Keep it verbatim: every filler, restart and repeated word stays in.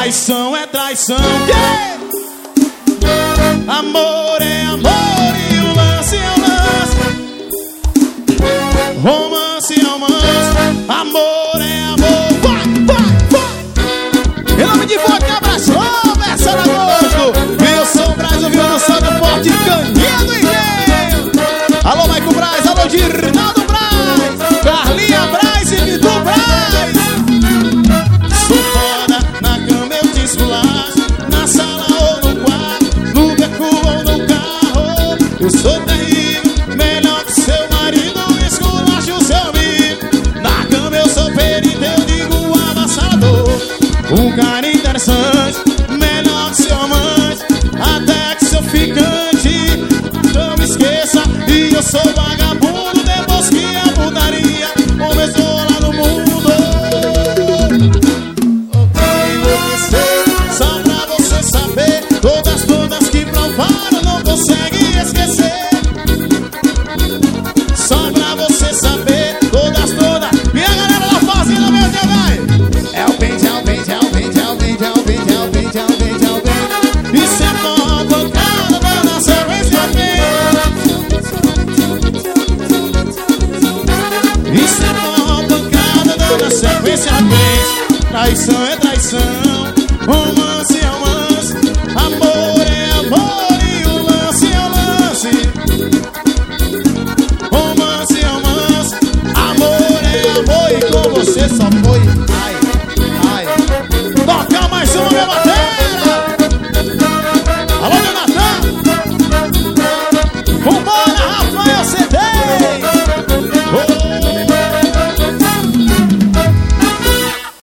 Traição é traição. Yeah! Amor é amor e o lance é o lance. Romance é romance. Amor é amor. Vai, vai, vai. Em nome de Forte Abraço, versão agosto. Eu sou o Braz, o viu do Santo Forte, Caninha do Engenho. Alô, Maico Braz, alô, Girnaldo Braz, Carlinha Braz e Vitor Braz. Sou foda, na cama eu te esculacho, na sala ou no quarto, no beco ou no carro. Eu sou terrível, melhor que seu marido, esculacho o seu amigo. Na cama eu sou perito, eu digo avassalador. Um cara interessante, melhor que seu amante, até que seu ficante. Não me esqueça, e eu sou vagabundo, depois que a putaria começou lá no mundo. Só pra você saber, todas, todas que provaram não conseguem esquecer. Só pra você saber, todas, todas. E a galera da fazenda, meu Deus, vai! É o pente, é o pente, é o pente, é o pente, é o pente, é o pente, é o pente, é o pente. Isso é forró tocado, dando a sequência bem. Isso é forró tocado, dando a sequência bem. Traição é traição.